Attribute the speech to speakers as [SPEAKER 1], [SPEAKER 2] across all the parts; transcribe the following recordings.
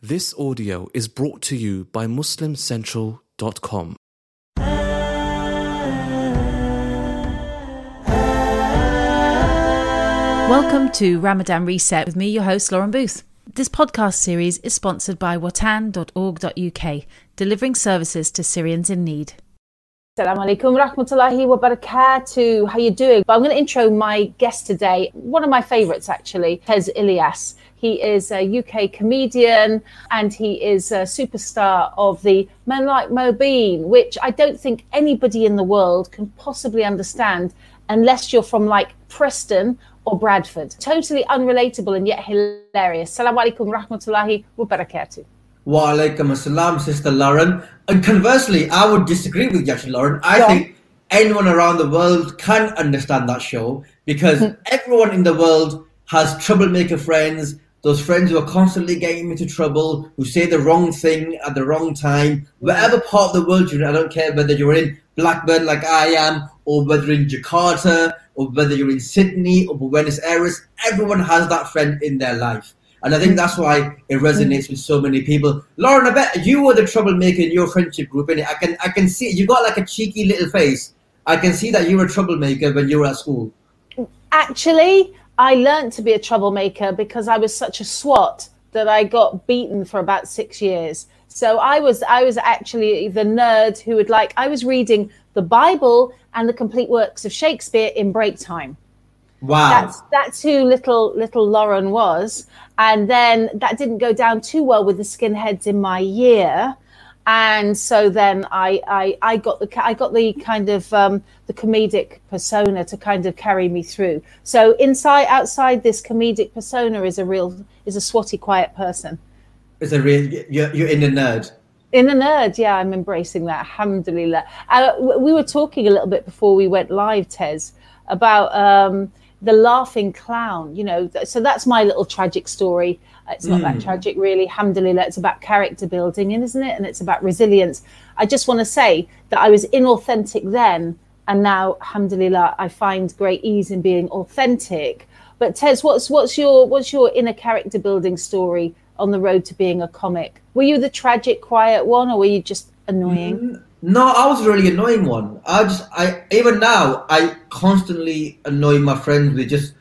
[SPEAKER 1] This audio is brought to you by MuslimCentral.com.
[SPEAKER 2] Welcome to Ramadan Reset with me, your host, Lauren Booth. This podcast series is sponsored by watan.org.uk, delivering services to Syrians in need. Assalamu alaikum rahmatullahi wa barakatuh. How you doing? I'm going to intro my guest today, one of my favourites actually, Tez Ilyas. He is a UK comedian and he is a superstar of the Men Like Mobeen, which I don't think anybody in the world can possibly understand unless you're from like Preston or Bradford. Totally unrelatable and yet hilarious. Assalamu alaikum rahmatullahi wa barakatuh.
[SPEAKER 3] Wa alaikum assalam, Sister Lauren. And conversely, I would disagree with you, actually, Lauren. I think anyone around the world can understand that show because everyone in the world has troublemaker friends, those friends who are constantly getting into trouble, who say the wrong thing at the wrong time. Wherever part of the world you're in, I don't care whether you're in Blackburn like I am, or whether in Jakarta, or whether you're in Sydney or Buenos Aires, everyone has that friend in their life. And I think that's why it resonates with so many people. Lauren, I bet you were the troublemaker in your friendship group, innit? I can see, you got like a cheeky little face. I can see that you were a troublemaker when you were at school.
[SPEAKER 2] Actually, I learned to be a troublemaker because I was such a swot that I got beaten for about 6 years. So I was actually the nerd who would I was reading the Bible and the complete works of Shakespeare in break time.
[SPEAKER 3] Wow.
[SPEAKER 2] That's who little Lauren was. And then that didn't go down too well with the skinheads in my year. And so then I got the kind of the comedic persona to kind of carry me through. So outside this comedic persona is a swotty, quiet person.
[SPEAKER 3] It's a real, you're in the nerd.
[SPEAKER 2] In the nerd, yeah, I'm embracing that. Alhamdulillah. We were talking a little bit before we went live, Tez, about the laughing clown, so that's my little tragic story. It's not that tragic, really. Alhamdulillah, it's about character building, isn't it? And it's about resilience. I just want to say that I was inauthentic then, and now, alhamdulillah, I find great ease in being authentic. But Tez, what's your inner character building story on the road to being a comic? Were you the tragic, quiet one, or were you just annoying?
[SPEAKER 3] No, I was a really annoying one. Even now, I constantly annoy my friends with just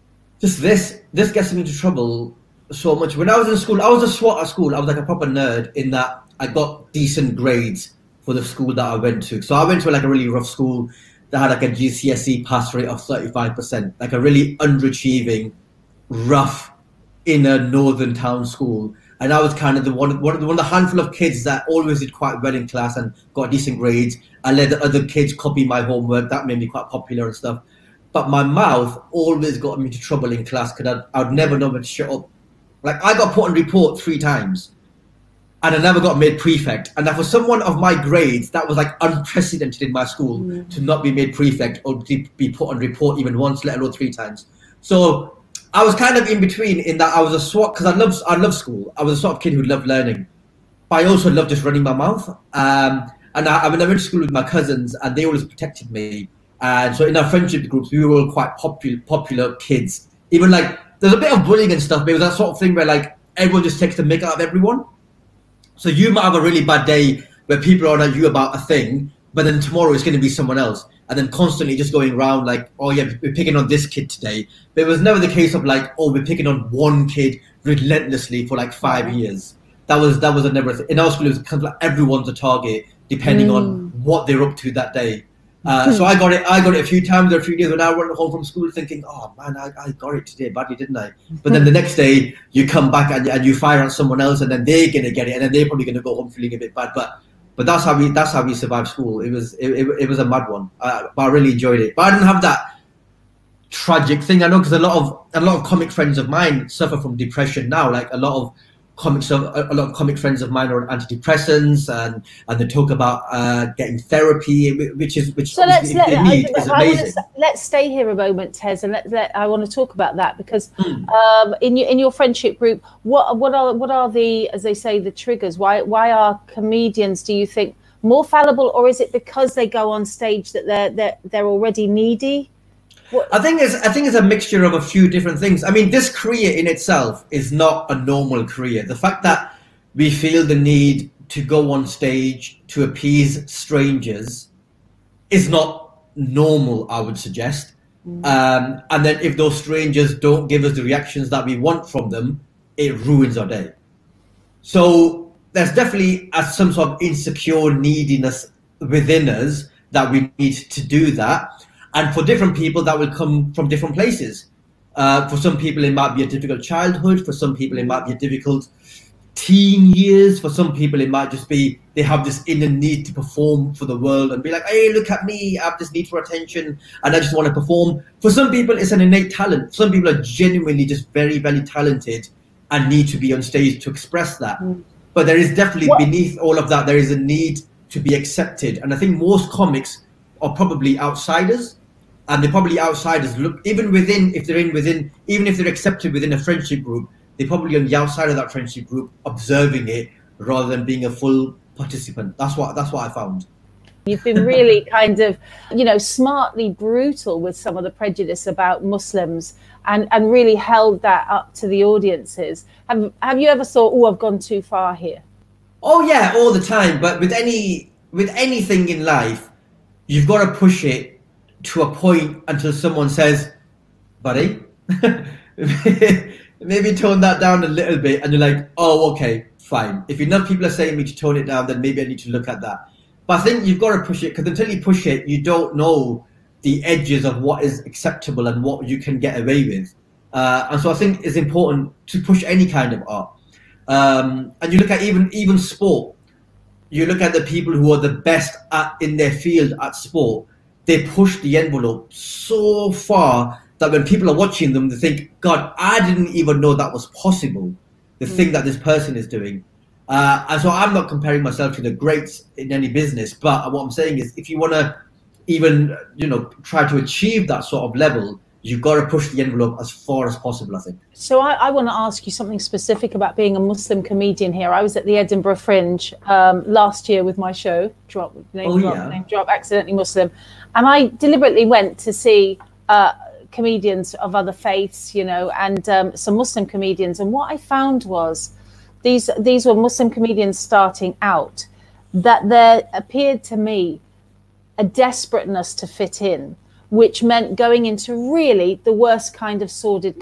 [SPEAKER 3] this. This gets me into trouble so much. When I was in school, I was a swot at school. I was like a proper nerd in that I got decent grades for the school that I went to. So I went to like a really rough school that had like a GCSE pass rate of 35%, like a really underachieving, rough, inner northern town school. And I was kind of one of the handful of kids that always did quite well in class and got decent grades. I let the other kids copy my homework. That made me quite popular and stuff. But my mouth always got me into trouble in class because I would never know when to shut up. Like, I got put on report 3 times and I never got made prefect. And for someone of my grades, that was like unprecedented in my school to not be made prefect or to be put on report even once, let alone 3 times. So I was kind of in between in that I was a swot because I love school. I was a sort of kid who loved learning, but I also loved just running my mouth. And I went to school with my cousins, and they always protected me. And so in our friendship groups, we were all quite popular kids. Even like there's a bit of bullying and stuff, but it was that sort of thing where like everyone just takes the mick out of everyone. So you might have a really bad day where people are on you about a thing, but then tomorrow it's going to be someone else. And then constantly just going around like, oh yeah, we're picking on this kid today. But it was never the case of like, oh, we're picking on one kid relentlessly for like 5 years. That was never in our school. It was kind of like everyone's a target depending on what they're up to that day. So I got it a few times or a few days when I went home from school thinking, oh man, I got it today badly, didn't I? But then the next day you come back and you fire on someone else, and then they're gonna get it, and then they're probably gonna go home feeling a bit bad. But that's how we survived school. It was a mad one, but I really enjoyed it. But I didn't have that tragic thing. I know because a lot of comic friends of mine suffer from depression now. Like a lot of comic friends of mine are on antidepressants, and they talk about getting therapy, which is amazing.
[SPEAKER 2] Let's stay here a moment, Tez, and I want to talk about that because in your friendship group, what are the, as they say, the triggers? Why are comedians, do you think, more fallible, or is it because they go on stage that they're already needy?
[SPEAKER 3] I think it's a mixture of a few different things. I mean, this career in itself is not a normal career. The fact that we feel the need to go on stage to appease strangers is not normal, I would suggest. And then if those strangers don't give us the reactions that we want from them, it ruins our day. So there's definitely some sort of insecure neediness within us that we need to do that. And for different people, that will come from different places. For some people, it might be a difficult childhood. For some people, it might be a difficult teen years. For some people, it might just be they have this inner need to perform for the world and be like, hey, look at me, I have this need for attention and I just want to perform. For some people, it's an innate talent. Some people are genuinely just very, very talented and need to be on stage to express that. But there is definitely beneath all of that, there is a need to be accepted. And I think most comics are probably outsiders, and they're probably outsiders. Look, even if they're accepted within a friendship group, they're probably on the outside of that friendship group observing it rather than being a full participant. That's what I found.
[SPEAKER 2] You've been really kind of, smartly brutal with some of the prejudice about Muslims and really held that up to the audiences. Have you ever thought, oh, I've gone too far here?
[SPEAKER 3] Oh yeah, all the time. But with anything in life, you've got to push it to a point until someone says, buddy, maybe tone that down a little bit. And you're like, oh, okay, fine. If enough people are saying me to tone it down, then maybe I need to look at that. But I think you've got to push it, because until you push it, you don't know the edges of what is acceptable and what you can get away with. And so I think it's important to push any kind of art. And you look at even sport. You look at the people who are the best in their field at sport. They push the envelope so far that when people are watching them, they think, God, I didn't even know that was possible, the thing that this person is doing. And so I'm not comparing myself to the greats in any business, but what I'm saying is, if you want to even, try to achieve that sort of level, you've got to push the envelope as far as possible, I think.
[SPEAKER 2] So I want to ask you something specific about being a Muslim comedian here. I was at the Edinburgh Fringe last year with my show, name drop, Accidentally Muslim. And I deliberately went to see comedians of other faiths, and some Muslim comedians. And what I found was these were Muslim comedians starting out, that there appeared to me a desperateness to fit in, which meant going into really the worst kind of sordid,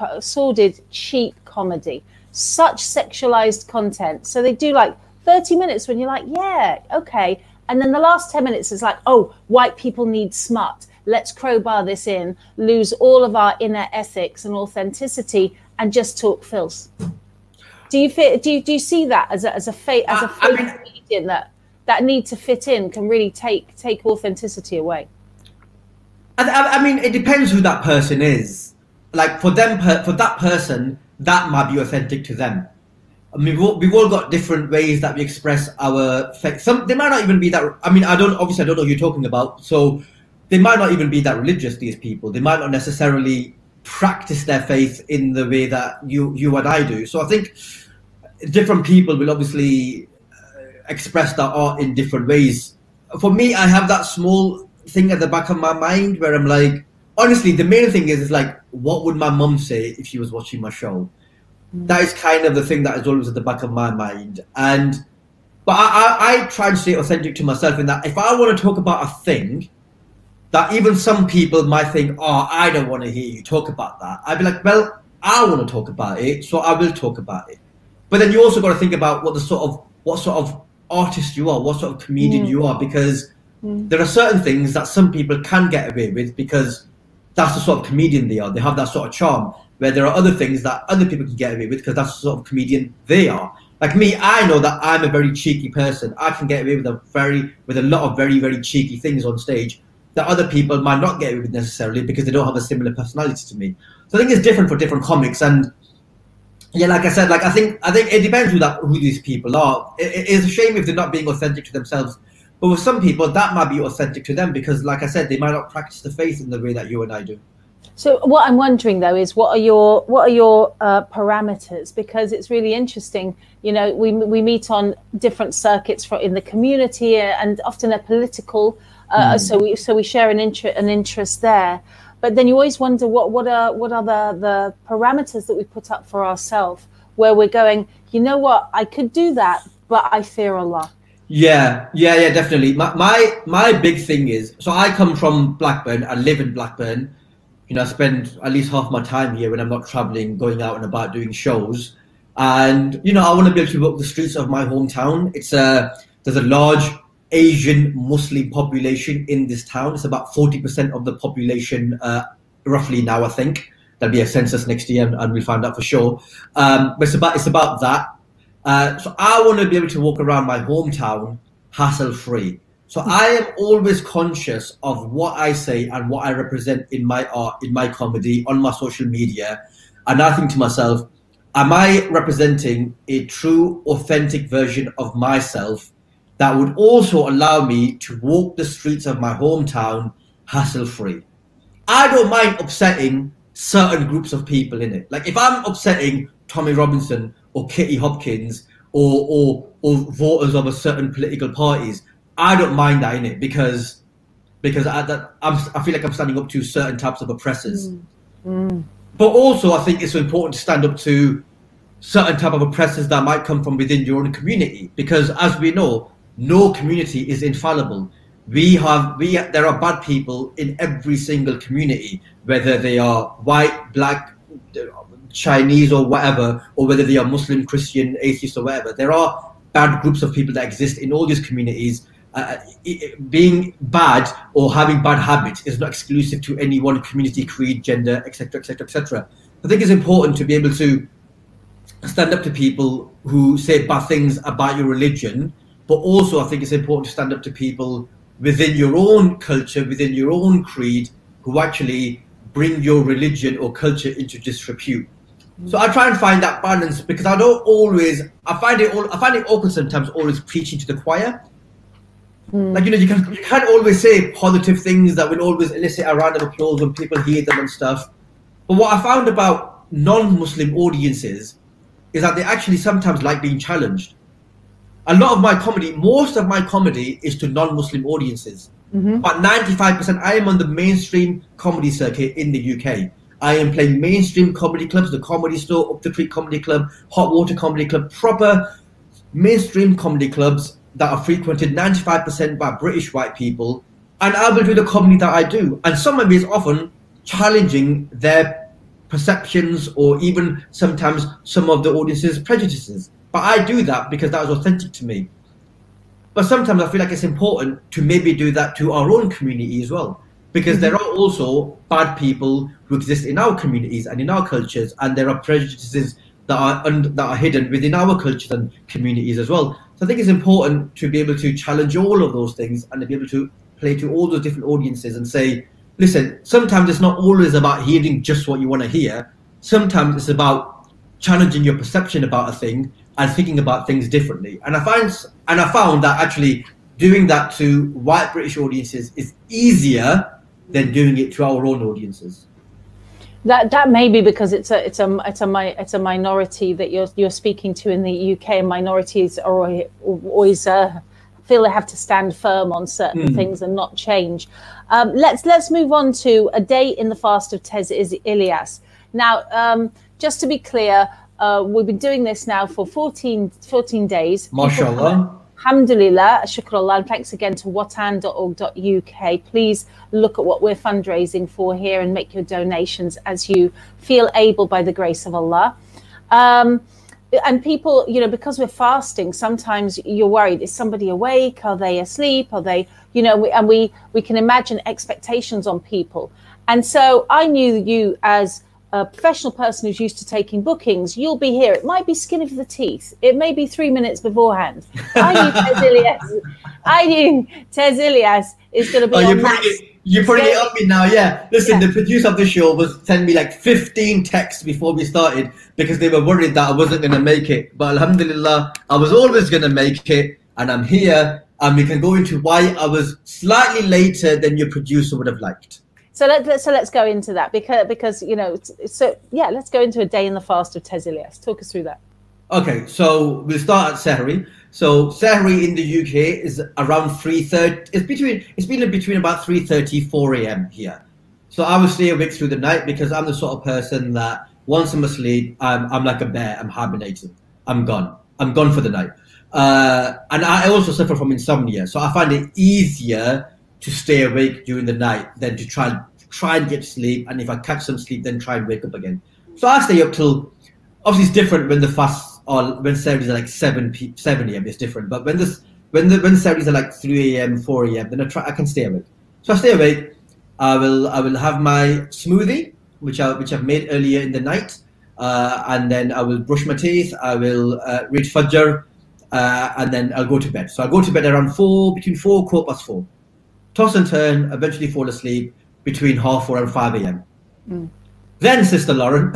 [SPEAKER 2] cheap comedy, such sexualized content. So they do like 30 minutes when you're like, yeah, okay. And then the last 10 minutes is like, oh, white people need smut. Let's crowbar this in, lose all of our inner ethics and authenticity, and just talk filth. Do you see that as a comedian that need to fit in can really take authenticity away?
[SPEAKER 3] I mean, it depends who that person is. Like for that person, that might be authentic to them. I mean, we've all got different ways that we express our faith. They might not even be that. I mean, I don't know who you're talking about. So they might not even be that religious. These people, they might not necessarily practice their faith in the way that you and I do. So I think different people will obviously express their art in different ways. For me, I have that small thing at the back of my mind where I'm like, honestly, the main thing is like, what would my mum say if she was watching my show? That is kind of the thing that is always at the back of my mind. But I try to stay authentic to myself in that if I want to talk about a thing that even some people might think, oh, I don't want to hear you talk about that, I'd be like, well, I want to talk about it, so I will talk about it. But then you also got to think about what sort of artist you are, what sort of comedian you are, because there are certain things that some people can get away with because that's the sort of comedian they are. They have that sort of charm, where there are other things that other people can get away with because that's the sort of comedian they are. Like me, I know that I'm a very cheeky person. I can get away with a lot of very, very cheeky things on stage that other people might not get away with necessarily because they don't have a similar personality to me. So I think it's different for different comics. And yeah, like I said, I think it depends who these people are. It's a shame if they're not being authentic to themselves. But with some people, that might be authentic to them because, like I said, they might not practice the faith in the way that you and I do.
[SPEAKER 2] So what I'm wondering, though, is what are your parameters? Because it's really interesting. We meet on different circuits in the community, and often they're political. So we share an interest there. But then you always wonder what are the parameters that we put up for ourselves where we're going, you know what, I could do that, but I fear Allah.
[SPEAKER 3] Yeah, definitely. My big thing is, so I come from Blackburn, I live in Blackburn. You know, I spend at least half my time here when I'm not traveling, going out and about doing shows. And, you know, I want to be able to walk the streets of my hometown. There's a large Asian Muslim population in this town. It's about 40% of the population, roughly now, I think. There'll be a census next year and we'll find out for sure. But it's about that. So I want to be able to walk around my hometown hassle-free. So I am always conscious of what I say and what I represent in my art, in my comedy, on my social media. And I think to myself, am I representing a true, authentic version of myself that would also allow me to walk the streets of my hometown hassle-free? I don't mind upsetting certain groups of people in it. Like if I'm upsetting Tommy Robinson or Kitty Hopkins or voters of a certain political parties, I don't mind that in it because I feel like I'm standing up to certain types of oppressors. But also I think it's important to stand up to certain type of oppressors that might come from within your own community, because as we know, no community is infallible. There are bad people in every single community, whether they are white, black, Chinese or whatever, or whether they are Muslim, Christian, atheist or whatever. There are bad groups of people that exist in all these communities. Being bad or having bad habits is not exclusive to any one community, creed, gender, etc., etc., etc. I think it's important to be able to stand up to people who say bad things about your religion, but also I think it's important to stand up to people within your own culture, within your own creed, who actually bring your religion or culture into disrepute. So I try and find that balance, because I find it awkward sometimes always preaching to the choir. Like, you know, you can't always say positive things that will always elicit a round of applause when people hear them and stuff. But what I found about non-Muslim audiences is that they actually sometimes like being challenged. Most of my comedy is to non-Muslim audiences. But 95%, I am on the mainstream comedy circuit in the UK. I am playing mainstream comedy clubs, the Comedy Store, Up the Creek Comedy Club, Hot Water Comedy Club, proper mainstream comedy clubs that are frequented 95% by British white people. And I will do the comedy that I do. And some of it is often challenging their perceptions or even sometimes some of the audience's prejudices. But I do that because that was authentic to me. But sometimes I feel like it's important to maybe do that to our own community as well. Because there are also bad people who exist in our communities and in our cultures, and there are prejudices that are hidden within our cultures and communities as well. So I think it's important to be able to challenge all of those things and to be able to play to all those different audiences and say, listen, sometimes it's not always about hearing just what you want to hear. Sometimes it's about challenging your perception about a thing and thinking about things differently. And I found that actually doing that to white British audiences is easier than doing it to our own audiences.
[SPEAKER 2] That may be because it's a minority that you're speaking to in the UK, and minorities are always feel they have to stand firm on certain things and not change. Let's move on to a day in the fast of Tez Ilyas. Now, just to be clear, we've been doing this now for 14 days.
[SPEAKER 3] MashaAllah.
[SPEAKER 2] Alhamdulillah, shukrullah, and thanks again to watan.org.uk. Please look at what we're fundraising for here and make your donations as you feel able by the grace of Allah. And people, you know, because we're fasting, sometimes you're worried, is somebody awake? Are they asleep? Are they, you know, we can imagine expectations on people. And so I knew you as a professional person who's used to taking bookings. You'll be here. It might be skin of the teeth. It may be 3 minutes beforehand. I knew Tez Ilyas is going to be on
[SPEAKER 3] you're putting it on me now, yeah. Listen, The producer of the show was sending me like 15 texts before we started because they were worried that I wasn't going to make it. But alhamdulillah, I was always going to make it, and I'm here, and we can go into why I was slightly later than your producer would have liked.
[SPEAKER 2] So let's go into that because you know, let's go into a day in the fast of Tez Ilyas. Talk us through that.
[SPEAKER 3] Okay, so we'll start at Sahri. So Sahri in the UK is around 3:30. It's been between about 3:30, 4 a.m. here. So I will stay awake through the night because I'm the sort of person that Once I'm asleep, I'm like a bear. I'm hibernating. I'm gone. I'm gone for the night. And I also suffer from insomnia, so I find it easier to stay awake during the night than to try and get sleep. And if I catch some sleep, then try and wake up again. So I stay up till. Obviously, it's different when the fast or when Saudis are like 7 a.m. It's different, but when the Saudis are like 3 a.m., 4 a.m., then I can stay awake. So I stay awake. I will have my smoothie, which I've made earlier in the night, and then I will brush my teeth. I will read Fajr, and then I'll go to bed. So I'll go to bed around between 4, 4:15. Toss and turn, eventually fall asleep between 4:30 and 5 a.m. Then, Sister Lauren,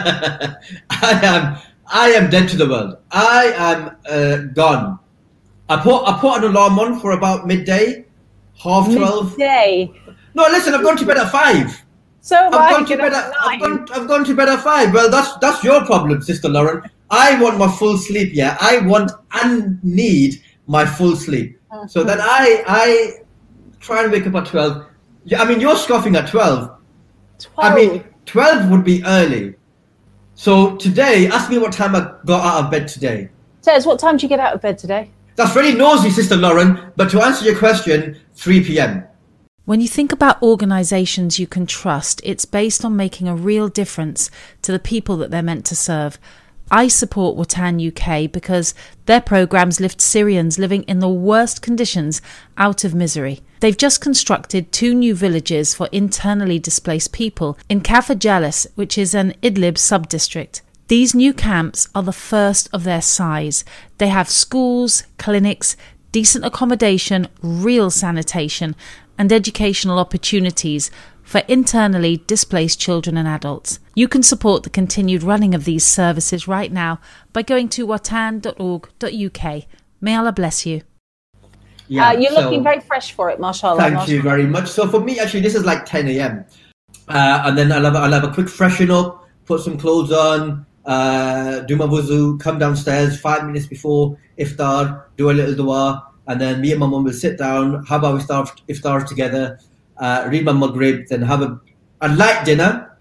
[SPEAKER 3] I am dead to the world. I am gone. I put an alarm on for about midday, 12:30.
[SPEAKER 2] Midday.
[SPEAKER 3] No, listen, I've gone to bed at 5.
[SPEAKER 2] So
[SPEAKER 3] I've gone to bed at 5. Well, that's your problem, Sister Lauren. I want my full sleep. Yeah, I want and need my full sleep. So that I try and wake up at 12. Yeah, I mean, you're scoffing at 12.
[SPEAKER 2] 12.
[SPEAKER 3] I mean, 12 would be early. So today, ask me what time I got out of bed today.
[SPEAKER 2] Tez, what time did you get out of bed today?
[SPEAKER 3] That's really nosy, Sister Lauren. But to answer your question, 3 p.m.
[SPEAKER 2] When you think about organisations you can trust, it's based on making a real difference to the people that they're meant to serve. I support Watan UK because their programmes lift Syrians living in the worst conditions out of misery. They've just constructed 2 new villages for internally displaced people in Kafr Jalis, which is an Idlib sub-district. These new camps are the first of their size. They have schools, clinics, decent accommodation, real sanitation, and educational opportunities for internally displaced children and adults. You can support the continued running of these services right now by going to watan.org.uk. May Allah bless you.
[SPEAKER 3] Yeah,
[SPEAKER 2] you're looking very fresh for it, mashallah.
[SPEAKER 3] Thank you very much. So for me, actually, this is like 10 a.m. And then I'll have a quick freshen up, put some clothes on, do my wuzu, come downstairs 5 minutes before iftar, do a little dua, and then me and my mum will sit down, have our iftar together, read my Maghrib, then have a light dinner,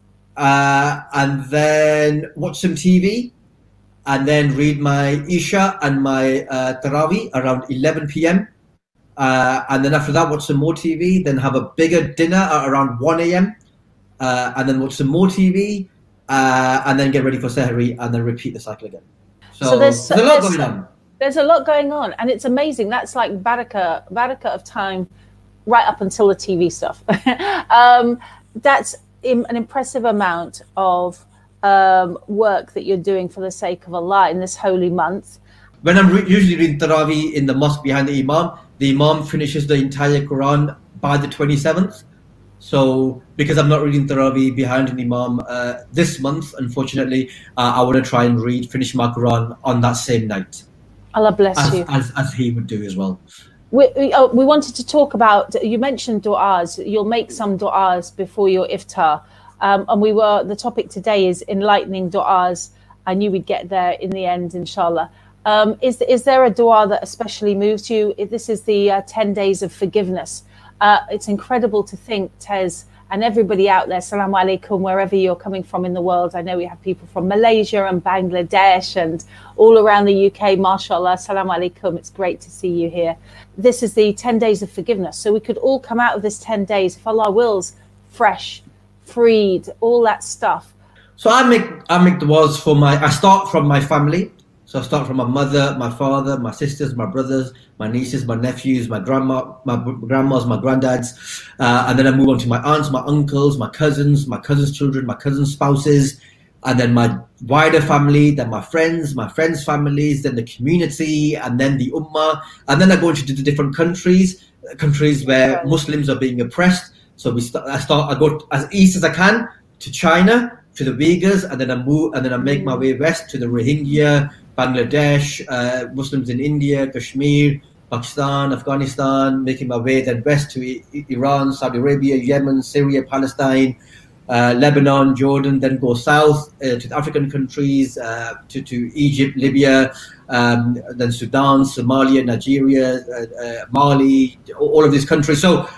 [SPEAKER 3] and then watch some TV, and then read my Isha and my Tarawih around 11 p.m. And then after that, watch some more TV, then have a bigger dinner at around 1 a.m. And then watch some more TV, and then get ready for Sahri, and then repeat the cycle again. So there's a lot going on.
[SPEAKER 2] There's a lot going on, and it's amazing. That's like barakah of time right up until the TV stuff. That's an impressive amount of work that you're doing for the sake of Allah in this holy month.
[SPEAKER 3] When I'm usually reading Tarawih in the mosque behind the Imam finishes the entire Quran by the 27th. So because I'm not reading Tarawih behind an Imam this month, unfortunately, I want to try and finish my Quran on that same night.
[SPEAKER 2] Allah bless you.
[SPEAKER 3] As he would do as well.
[SPEAKER 2] We wanted to talk about, you mentioned du'as. You'll make some du'as before your iftar. And the topic today is enlightening du'as. I knew we'd get there in the end, inshallah. Is there a du'a that especially moves you? This is the 10 days of forgiveness. It's incredible to think, Tez, and everybody out there, Assalamu alaikum, wherever you're coming from in the world. I know we have people from Malaysia and Bangladesh and all around the UK, mashallah, Assalamu alaikum. It's great to see you here. This is the 10 days of forgiveness. So we could all come out of this 10 days, if Allah wills, fresh, freed, all that stuff.
[SPEAKER 3] So I make du'as I start from my family. So I start from my mother, my father, my sisters, my brothers, my nieces, my nephews, my grandmas, my granddads, and then I move on to my aunts, my uncles, my cousins' children, my cousins' spouses, and then my wider family, then my friends' families, then the community, and then the ummah, and then I go into the different countries where Muslims are being oppressed. So I go as east as I can to China, to the Uyghurs, and then I make my way west to the Rohingya, Bangladesh, Muslims in India, Kashmir, Pakistan, Afghanistan, making my way then west to Iran, Saudi Arabia, Yemen, Syria, Palestine, Lebanon, Jordan, then go south to the African countries, to Egypt, Libya, then Sudan, Somalia, Nigeria, Mali, all of these countries. So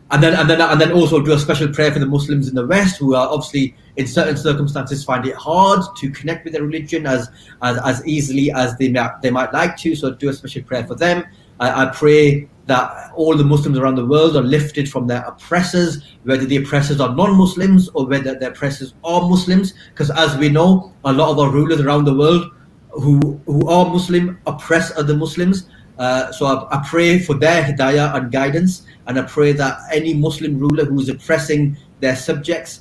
[SPEAKER 3] and then also do a special prayer for the Muslims in the West who are obviously in certain circumstances find it hard to connect with their religion as easily as they might like to. So do a special prayer for them. I pray that all the Muslims around the world are lifted from their oppressors, whether the oppressors are non-Muslims or whether the oppressors are Muslims, because as we know, a lot of our rulers around the world who are Muslim oppress other Muslims. So I pray for their hidayah and guidance, and I pray that any Muslim ruler who is oppressing their subjects,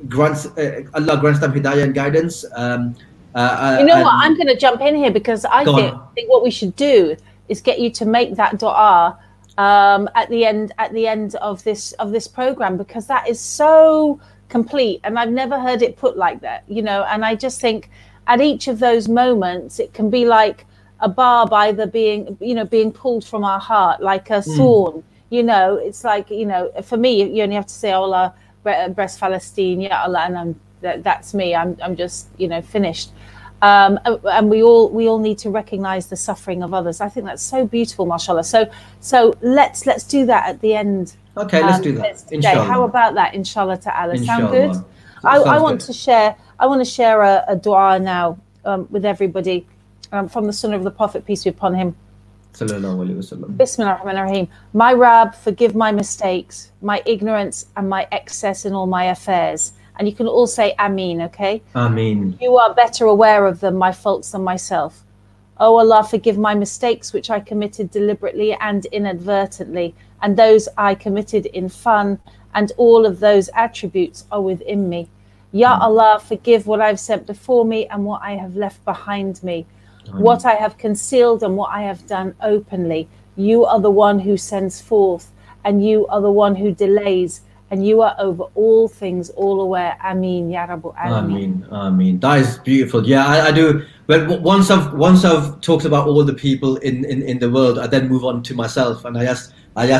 [SPEAKER 3] Allah grants them hidayah and guidance.
[SPEAKER 2] You know what? I'm going to jump in here because I think what we should do is get you to make that dua at the end of this program, because that is so complete, and I've never heard it put like that. And I just think at each of those moments, it can be like a barb either being pulled from our heart, like a thorn. It's like, for me, you only have to say, Allah, bless Palestine, ya Allah, and that's me. I'm just, finished. And we all need to recognize the suffering of others. I think that's so beautiful, mashallah. So let's do that at the end.
[SPEAKER 3] Okay, let's do that. Inshallah.
[SPEAKER 2] How about that? Inshallah ta'ala.
[SPEAKER 3] Inshallah.
[SPEAKER 2] Sound good? I want to share a dua now with everybody from the Sunnah of the Prophet, peace be upon him.
[SPEAKER 3] Sallallahu alaihi wasallam.
[SPEAKER 2] Bismillah ar-Rahman ar-Rahim. My Rabb, forgive my mistakes, my ignorance, and my excess in all my affairs. And you can all say Ameen, okay?
[SPEAKER 3] Ameen.
[SPEAKER 2] You are better aware of them, my faults, than myself. Oh Allah, forgive my mistakes which I committed deliberately and inadvertently, and those I committed in fun, and all of those attributes are within me. Ya Allah, forgive what I've sent before me and what I have left behind me, what I have concealed and what I have done openly. You are the one who sends forth, and you are the one who delays, and you are over all things, all aware. Ameen, Ya Rabbul Alameen.
[SPEAKER 3] Ameen. That is beautiful. Yeah, I do. Well, once I've talked about all the people in the world, I then move on to myself, and I ask,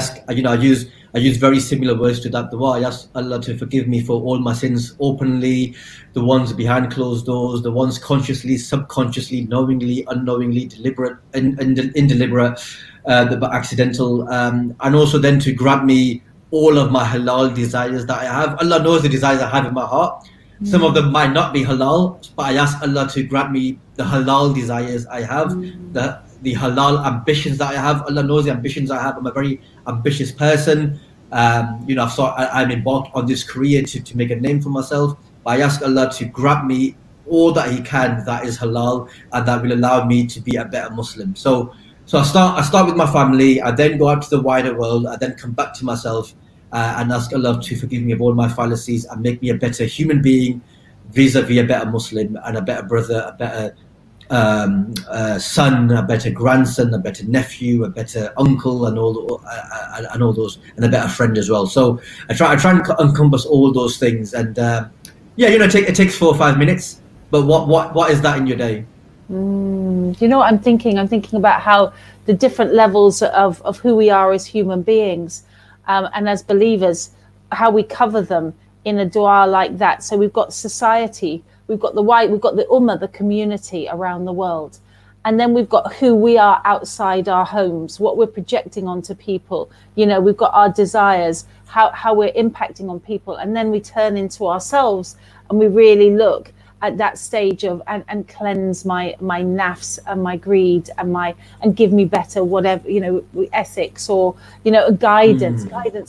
[SPEAKER 3] I use very similar words to that dua. I ask Allah to forgive me for all my sins openly, the ones behind closed doors, the ones consciously, subconsciously, knowingly, unknowingly, deliberate, indeliberate, but accidental, and also then to grant me all of my halal desires that I have. Allah knows the desires I have in my heart. Some of them might not be halal, but I ask Allah to grant me the halal desires I have, the halal ambitions that I have. Allah knows the ambitions I have. I'm a very ambitious person. I'm embarked on this career to make a name for myself. But I ask Allah to grant me all that He can that is halal and that will allow me to be a better Muslim. So I start with my family. I then go out to the wider world. I then come back to myself and ask Allah to forgive me of all my fallacies and make me a better human being, vis-a-vis a better Muslim and a better brother, a better son, a better grandson, a better nephew, a better uncle, and all those, and a better friend as well. So I try and encompass all those things, and it takes 4 or 5 minutes. But what is that in your day?
[SPEAKER 2] You know what I'm thinking? I'm thinking about how the different levels of who we are as human beings, and as believers, how we cover them in a dua like that. So we've got society. We've got the ummah, the community around the world. And then we've got who we are outside our homes, what we're projecting onto people. We've got our desires, how we're impacting on people. And then we turn into ourselves and we really look at that stage of and cleanse my nafs and my greed and give me better whatever, ethics or, guidance.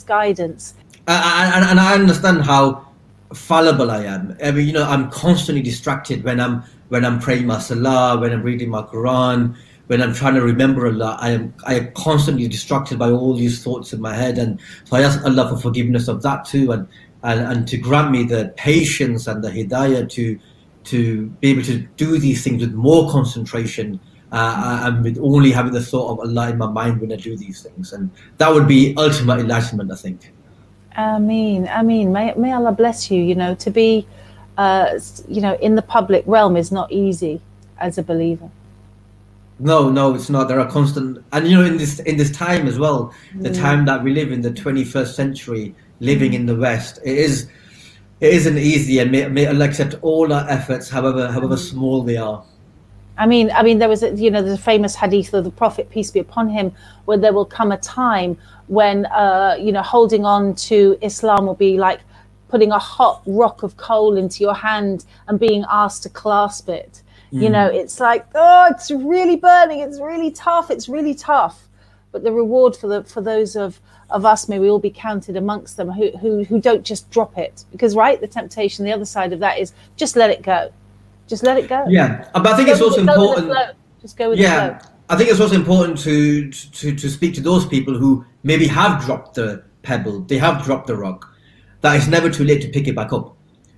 [SPEAKER 3] And I understand how fallible I am. I'm constantly distracted when I'm praying my salah, when I'm reading my Quran, when I'm trying to remember Allah. I am constantly distracted by all these thoughts in my head, and so I ask Allah for forgiveness of that too, and to grant me the patience and the hidayah to be able to do these things with more concentration and with only having the thought of Allah in my mind when I do these things, and that would be ultimate enlightenment, I think.
[SPEAKER 2] Ameen. May Allah bless you. To be, in the public realm is not easy as a believer.
[SPEAKER 3] No, it's not. There are constant, and in this time as well, the time that we live in, the 21st century, living in the West, it isn't easy, and may Allah accept all our efforts, however small they are.
[SPEAKER 2] I mean, there was there's a famous hadith of the Prophet, peace be upon him, where there will come a time when holding on to Islam will be like putting a hot rock of coal into your hand and being asked to clasp it. It's like, oh, it's really burning, it's really tough. But the reward for those of us, may we all be counted amongst them who don't just drop it, because the temptation, the other side of that is just let it go.
[SPEAKER 3] Yeah, but I think it's also important.
[SPEAKER 2] Just go with the flow.
[SPEAKER 3] I think it's also important to speak to those people who maybe have dropped the pebble, they have dropped the rock, that it's never too late to pick it back up.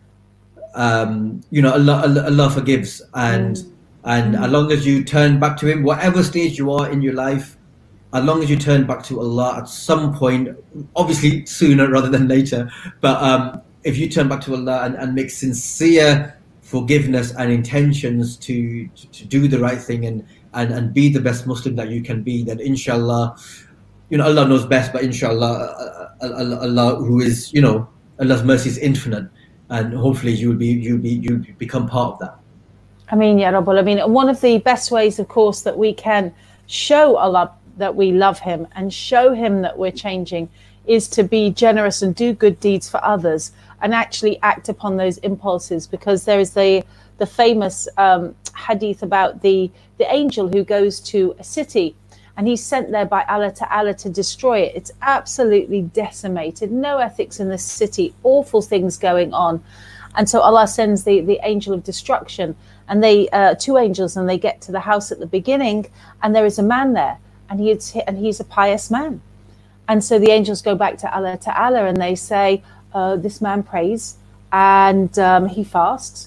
[SPEAKER 3] Allah forgives, and as long as you turn back to Him, whatever stage you are in your life, as long as you turn back to Allah at some point, obviously sooner rather than later, but if you turn back to Allah and make sincere forgiveness and intentions to do the right thing and be the best Muslim that you can be, then inshallah, Allah knows best, but inshallah, Allah who is, Allah's mercy is infinite, and hopefully you'll become part of that.
[SPEAKER 2] I mean, Ya Rabbal, one of the best ways, of course, that we can show Allah that we love Him and show Him that we're changing is to be generous and do good deeds for others and actually act upon those impulses, because there is the famous hadith about the angel who goes to a city and he's sent there by Allah Ta'ala to destroy it. It's absolutely decimated, no ethics in the city, awful things going on. And so Allah sends the angel of destruction, and they two angels, and they get to the house at the beginning, and there is a man there, and he's a pious man. And so the angels go back to Allah Ta'ala and they say, this man prays and he fasts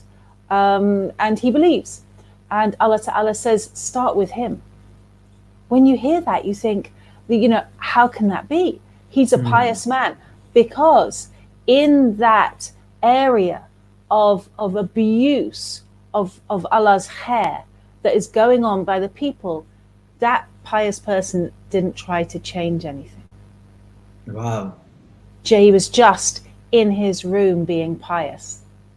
[SPEAKER 2] and he believes. And Allah Ta'ala says, start with him. When you hear that, you think, how can that be? He's a pious man. Because in that area of abuse of Allah's hair that is going on by the people, that pious person didn't try to change anything.
[SPEAKER 3] Wow.
[SPEAKER 2] He was just in his room being pious.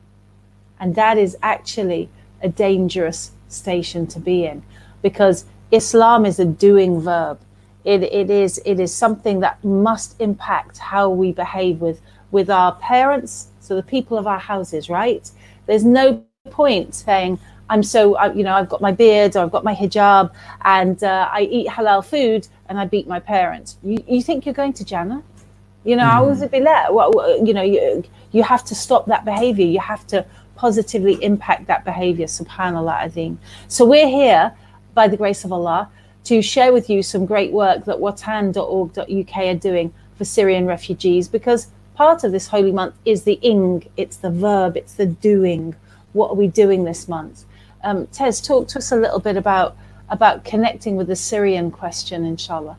[SPEAKER 2] And that is actually a dangerous station to be in, because Islam is a doing verb. It is something that must impact how we behave with our parents, so the people of our houses, right? There's no point saying, I've got my beard, or I've got my hijab, and I eat halal food, and I beat my parents. You think you're going to Jannah? A'udhu billah. You have to stop that behavior. You have to positively impact that behavior. Subhanallah Azim. So we're here, by the grace of Allah, to share with you some great work that watan.org.uk are doing for Syrian refugees, because part of this holy month is the it's the verb, it's the doing. What are we doing this month? Tez, talk to us a little bit about connecting with the Syrian question, inshallah.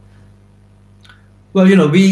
[SPEAKER 3] Well,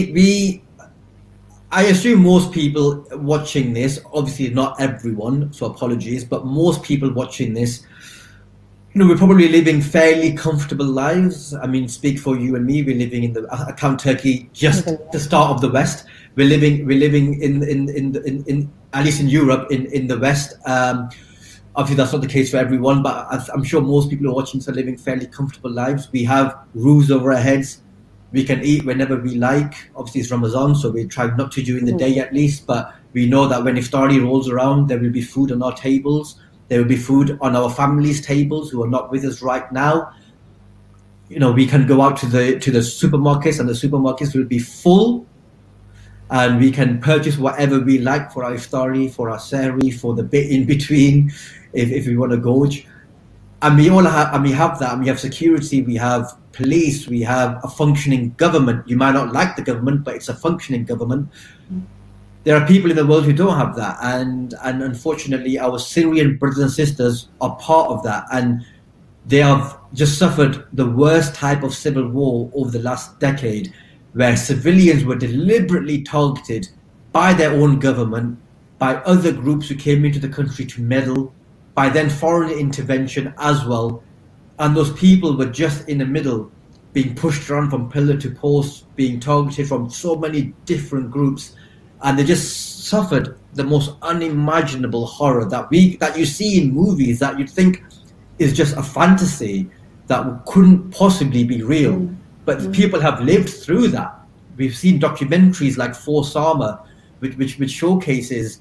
[SPEAKER 3] I assume most people watching this, obviously not everyone, so apologies, but most people watching this, we're probably living fairly comfortable lives. I mean, speak for you and me. We're living in I count Turkey just the start of the West. We're living in at least in Europe, in the West. Obviously, that's not the case for everyone, but I'm sure most people who are watching are living fairly comfortable lives. We have roofs over our heads. We can eat whenever we like. Obviously, it's Ramadan, so we try not to during the day at least. But we know that when Iftari rolls around, there will be food on our tables. There will be food on our families' tables who are not with us right now. We can go out to the supermarkets, and the supermarkets will be full. And we can purchase whatever we like for our Iftari, for our Sahri, for the bit in between, if we want to gorge. And we have that, and we have security, we have police, we have a functioning government. You might not like the government, but it's a functioning government. There are people in the world who don't have that, and unfortunately our Syrian brothers and sisters are part of that, and they have just suffered the worst type of civil war over the last decade, where civilians were deliberately targeted by their own government, by other groups who came into the country to meddle, by then foreign intervention as well. And those people were just in the middle, being pushed around from pillar to post, being targeted from so many different groups. And they just suffered the most unimaginable horror that you see in movies, that you'd think is just a fantasy that couldn't possibly be real. But people have lived through that. We've seen documentaries like Force Armor, which showcases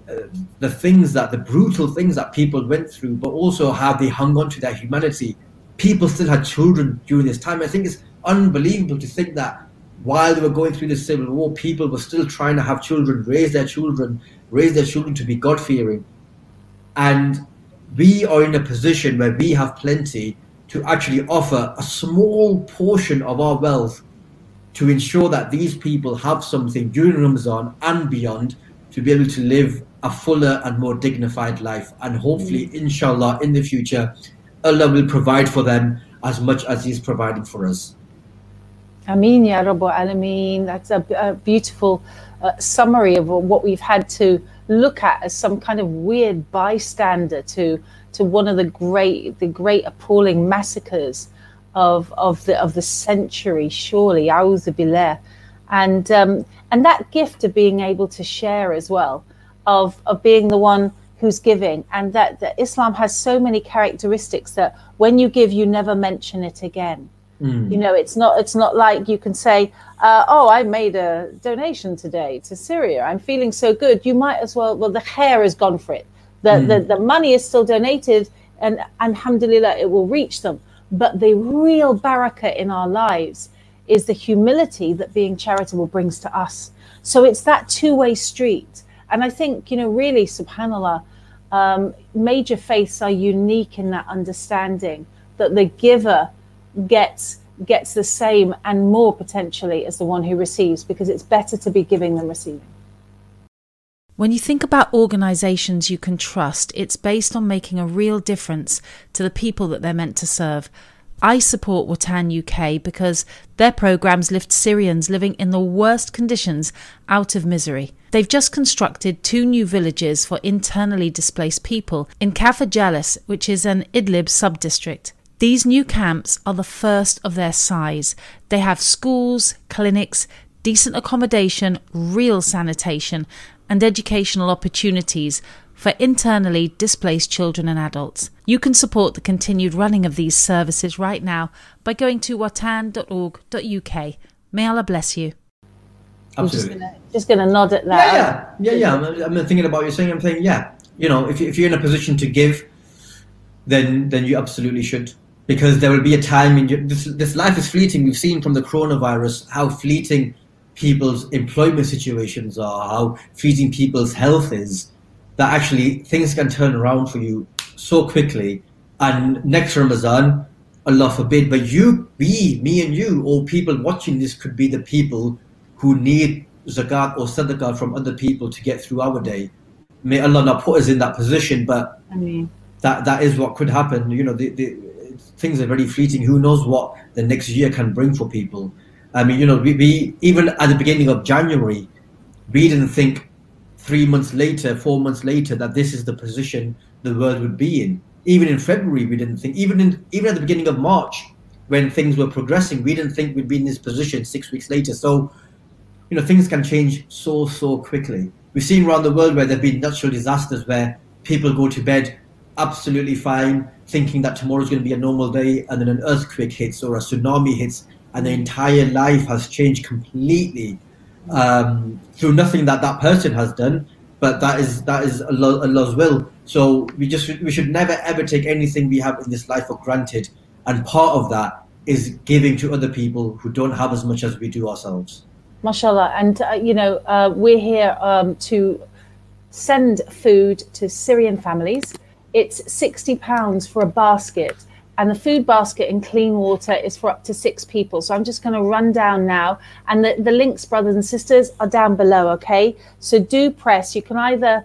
[SPEAKER 3] the brutal things that people went through, but also how they hung on to their humanity. People still had children during this time. I think it's unbelievable to think that while they were going through the Civil War, people were still trying to have children, raise their children to be God-fearing. And we are in a position where we have plenty to actually offer a small portion of our wealth to ensure that these people have something during Ramadan and beyond to be able to live a fuller and more dignified life. And hopefully, inshallah, in the future, Allah will provide for them as much as He's providing for us.
[SPEAKER 2] Ameen ya Rabbal Alameen. That's a beautiful summary of what we've had to look at as some kind of weird bystander to one of the great appalling massacres of the century, surely. A'udhu billah. And that gift of being able to share as well, of being the one who's giving, and that Islam has so many characteristics that when you give, you never mention it again. You know, it's not like you can say, oh, I made a donation today to Syria, I'm feeling so good. You might as well the khair has gone for it. The money is still donated, and alhamdulillah, it will reach them. But the real barakah in our lives is the humility that being charitable brings to us. So it's that two-way street. And I think, really, subhanAllah, major faiths are unique in that understanding that the giver gets the same and more potentially as the one who receives, because it's better to be giving than receiving.
[SPEAKER 4] When you think about organisations you can trust, it's based on making a real difference to the people that they're meant to serve. I support Watan UK because their programmes lift Syrians living in the worst conditions out of misery. They've just constructed 2 new villages for internally displaced people in Kafr Jalis, which is an Idlib sub-district. These new camps are the first of their size. They have schools, clinics, decent accommodation, real sanitation, and educational opportunities for internally displaced children and adults. You can support the continued running of these services right now by going to watan.org.uk. May Allah bless you.
[SPEAKER 3] Absolutely.
[SPEAKER 2] Just gonna nod at that.
[SPEAKER 3] Yeah. I'm thinking about you saying. I'm saying, yeah. If you're in a position to give, then you absolutely should, because there will be a time in this life is fleeting. We've seen from the coronavirus how fleeting people's employment situations are, how fleeting people's health is, that actually things can turn around for you so quickly. And next Ramadan, Allah forbid, but me and you, or people watching this could be the people who need zakat or sadaqah from other people to get through our day. May Allah not put us in that position, but that is what could happen. The things are very fleeting. Who knows what the next year can bring for people? I mean, we even at the beginning of January, we didn't think 3 months later, 4 months later, that this is the position the world would be in. Even in February, we didn't think. Even at the beginning of March, when things were progressing, we didn't think we'd be in this position 6 weeks later. So, things can change so quickly. We've seen around the world where there have been natural disasters where people go to bed absolutely fine, thinking that tomorrow's going to be a normal day, and then an earthquake hits or a tsunami hits, and their entire life has changed completely through nothing that person has done, but that is Allah's will. So we should never ever take anything we have in this life for granted, and part of that is giving to other people who don't have as much as we do ourselves.
[SPEAKER 2] MashaAllah. And we're here to send food to Syrian families. It's £60 for a basket, and the food basket in Clean Water is for up to 6 people. So I'm just going to run down now, and the links, brothers and sisters, are down below, okay? So do press. You can either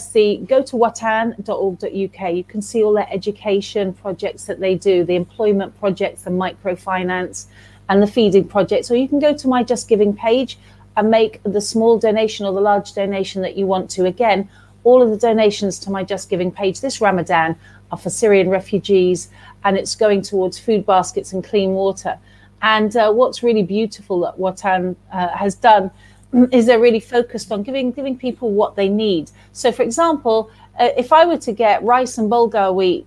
[SPEAKER 2] go to watan.org.uk. You can see all their education projects that they do, the employment projects, the microfinance, and the feeding projects. Or you can go to my Just Giving page and make the small donation or the large donation that you want to. Again, all of the donations to my Just Giving page this Ramadan are for Syrian refugees, and it's going towards food baskets and clean water. And what's really beautiful that Watan has done is they're really focused on giving people what they need. So, for example, if I were to get rice and bulgur wheat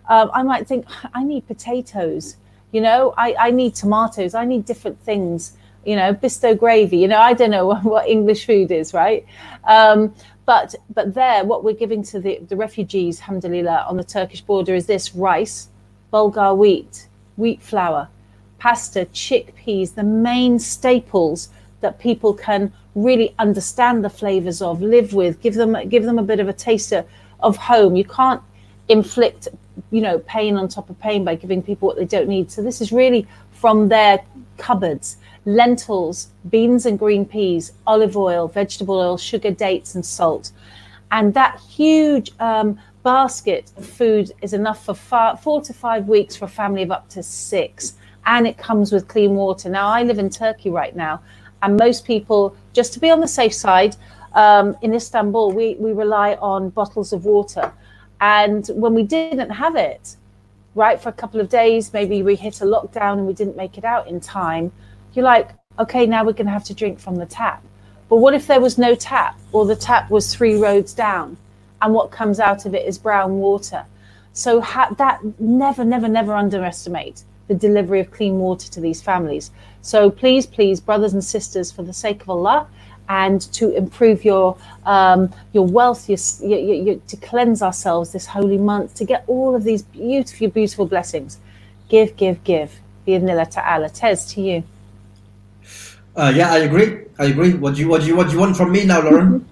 [SPEAKER 4] I might think, I need potatoes, you know, I need tomatoes, I need different things, you know, Bisto gravy, you know, I don't know what English food is, right? But there, what we're giving to the refugees, alhamdulillah, on the Turkish border is this: rice, Bulgar wheat flour, pasta, chickpeas, the main staples that people can really understand the flavors of, live with, give them a bit of a taste of home. You can't inflict, you know, pain on top of pain by giving people what they don't need. So this is really from their cupboards: lentils, beans and green peas, olive oil, vegetable oil, sugar, dates and salt. And that huge basket of food is enough for 4 to 5 weeks for a family of up to 6. And it comes with clean water. Now, I live in Turkey right now, and most people, just to be on the safe side, in Istanbul, we rely on bottles of water. And when we didn't have it, right, for a couple of days, maybe we hit a lockdown and we didn't make it out in time, you're like, okay, now we're going to have to drink from the tap. But what if there was no tap, or the tap was 3 roads down, and what comes out of it is brown water? So that never underestimate the delivery of clean water to these families. So please, brothers and sisters, for the sake of Allah, and to improve your wealth, to cleanse ourselves this holy month, to get all of these beautiful blessings, give. Bi-idhnillah ta'ala. Tez, to you.
[SPEAKER 3] Yeah, I agree. What do you want from me now, Lauren?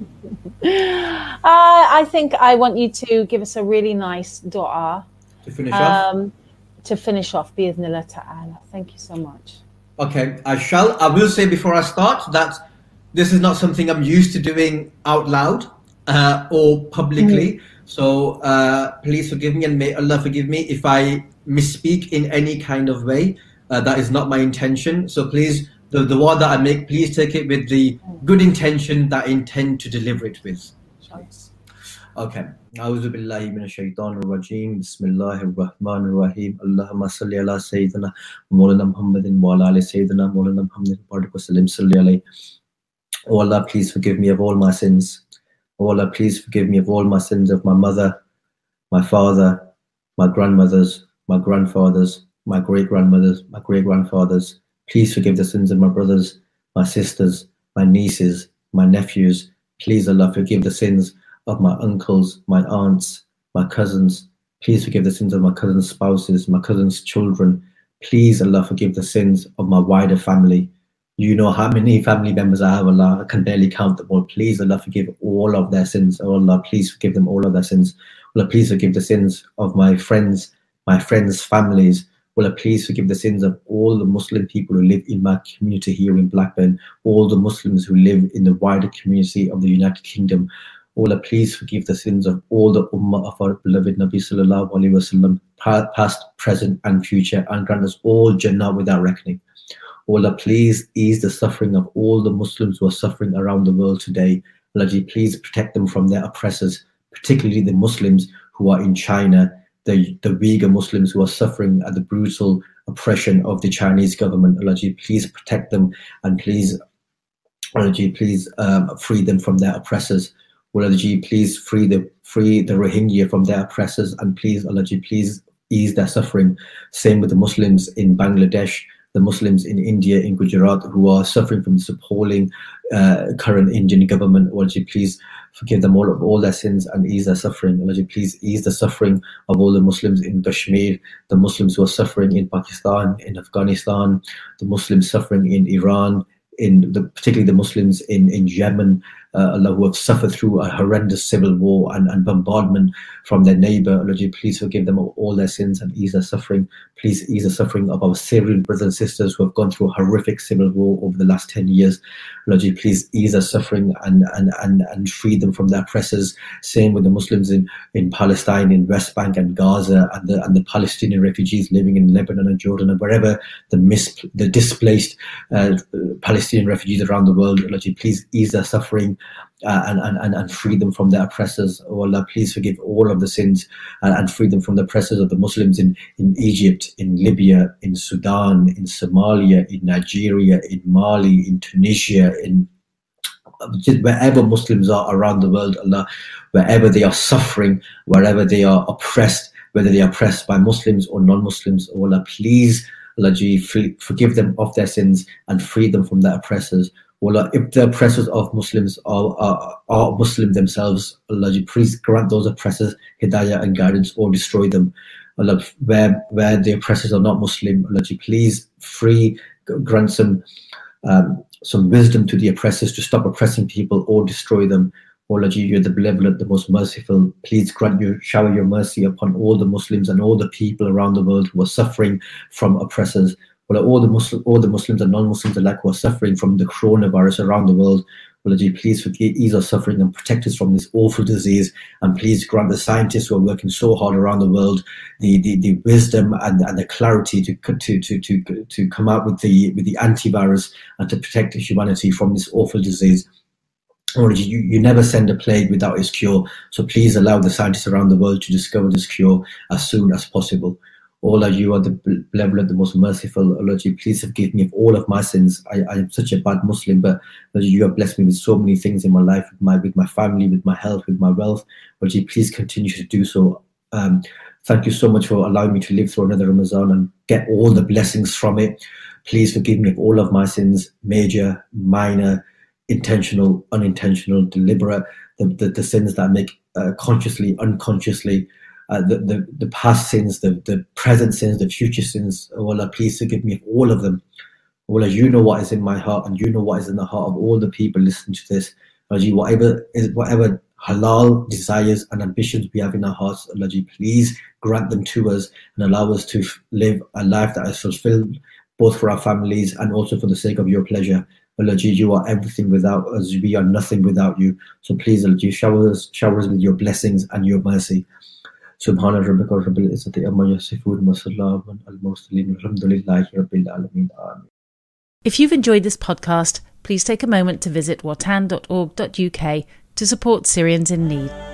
[SPEAKER 4] I think I want you to give us a really nice dua
[SPEAKER 3] To finish off?
[SPEAKER 4] To finish off, bi-idhnillah ta'ala. Thank you so much.
[SPEAKER 3] Okay, I will say before I start that this is not something I'm used to doing out loud or publicly. So please forgive me, and may Allah forgive me if I misspeak in any kind of way. That is not my intention. So please, the word that I make, please take it with the good intention that I intend to deliver it with. Okay. أعوذ بالله من الشيطان الرجيم بسم الله الرحمن الرحيم اللهم صل على سيدنا مولانا محمد وعلى آل سيدنا مولانا محمد وبارك وسلم صل عليه. Oh Allah, please forgive me of all my sins. Oh Allah, please forgive me of all my sins of my mother, my father, my grandmothers, my grandfathers, my great-grandmothers, my great-grandfathers. Please forgive the sins of my brothers, my sisters, my nieces, my nephews. Please Allah, forgive the sins of my uncles, my aunts, my cousins. Please forgive the sins of my cousins' spouses, my cousins' children. Please Allah, forgive the sins of my wider family. You know how many family members I have, Allah. I can barely count them all. Please Allah, forgive all of their sins. Oh Allah, please forgive them all of their sins. Allah, please forgive the sins of my friends' families. Allah, please forgive the sins of all the Muslim people who live in my community here in Blackburn, all the Muslims who live in the wider community of the United Kingdom. Allah, please forgive the sins of all the ummah of our beloved Nabi sallallahu alaihi wasallam, past, present, and future, and grant us all Jannah without reckoning. Allah, please ease the suffering of all the Muslims who are suffering around the world today. Allah, please protect them from their oppressors, particularly the Muslims who are in China, the Uyghur Muslims who are suffering at the brutal oppression of the Chinese government. Allah, please protect them, and please free them from their oppressors. Allah, please free the Rohingya from their oppressors, and please, Allah, please ease their suffering. Same with the Muslims in Bangladesh, the Muslims in India, in Gujarat, who are suffering from this appalling current Indian government. Allah, please forgive them all of all their sins and ease their suffering. Allah, please ease the suffering of all the Muslims in Kashmir, the Muslims who are suffering in Pakistan, in Afghanistan, the Muslims suffering in Iran, particularly the Muslims in Yemen, Allah, who have suffered through a horrendous civil war and bombardment from their neighbor. Allah, please forgive them of all their sins and ease their suffering. Please ease the suffering of our Syrian brothers and sisters who have gone through a horrific civil war over the last 10 years. Allah, please ease their suffering and free them from their oppressors. Same with the Muslims in Palestine, in West Bank and Gaza, and the Palestinian refugees living in Lebanon and Jordan, and wherever the displaced Palestinian refugees around the world. Allah, please ease their suffering and free them from their oppressors. Oh Allah, please forgive all of the sins and free them from the oppressors of the Muslims in Egypt, in Libya, in Sudan, in Somalia, in Nigeria, in Mali, in Tunisia, in wherever Muslims are around the world. Allah, wherever they are suffering, wherever they are oppressed, whether they are oppressed by Muslims or non-Muslims. Oh Allah, please, Allah Ji, forgive them of their sins and free them from their oppressors. Allah, if the oppressors of Muslims are Muslim themselves, Allah Ji, please grant those oppressors hidayah and guidance or destroy them. Allah, where the oppressors are not Muslim, Allah Ji, please grant some wisdom to the oppressors to stop oppressing people or destroy them. Allah Ji, you're the benevolent, the most merciful. Please shower your mercy upon all the Muslims and all the people around the world who are suffering from oppressors. All the Muslims and non-Muslims alike who are suffering from the coronavirus around the world. Allah Ji, please ease our suffering and protect us from this awful disease. And please grant the scientists who are working so hard around the world the wisdom and the clarity to come out with the antivirus and to protect humanity from this awful disease. Or you never send a plague without its cure. So please allow the scientists around the world to discover this cure as soon as possible. Allah, you are the benevolent, the most merciful. Allah, please forgive me of all of my sins. I am such a bad Muslim, but Allah, you have blessed me with so many things in my life, with my family, with my health, with my wealth. Allah, please continue to do so. Thank you so much for allowing me to live through another Ramadan and get all the blessings from it. Please forgive me of all of my sins, major, minor, intentional, unintentional, deliberate, the sins that I make consciously, unconsciously, the past sins, the present sins, the future sins. Oh Allah, please forgive me of all of them. Oh Allah, you know what is in my heart and you know what is in the heart of all the people listening to this. Allah, whatever halal desires and ambitions we have in our hearts, Allah, please grant them to us and allow us to live a life that is fulfilled both for our families and also for the sake of your pleasure. Allah, you are everything without us. We are nothing without you. So please, Allah, shower us with your blessings and your mercy. Subhana rabbika rabbil izzati amma yasifun wa salamun al mursalin walhamdulillahi rabbil alamin. Amin.
[SPEAKER 4] If you've enjoyed this podcast, please take a moment to visit watan.org.uk to support Syrians in need.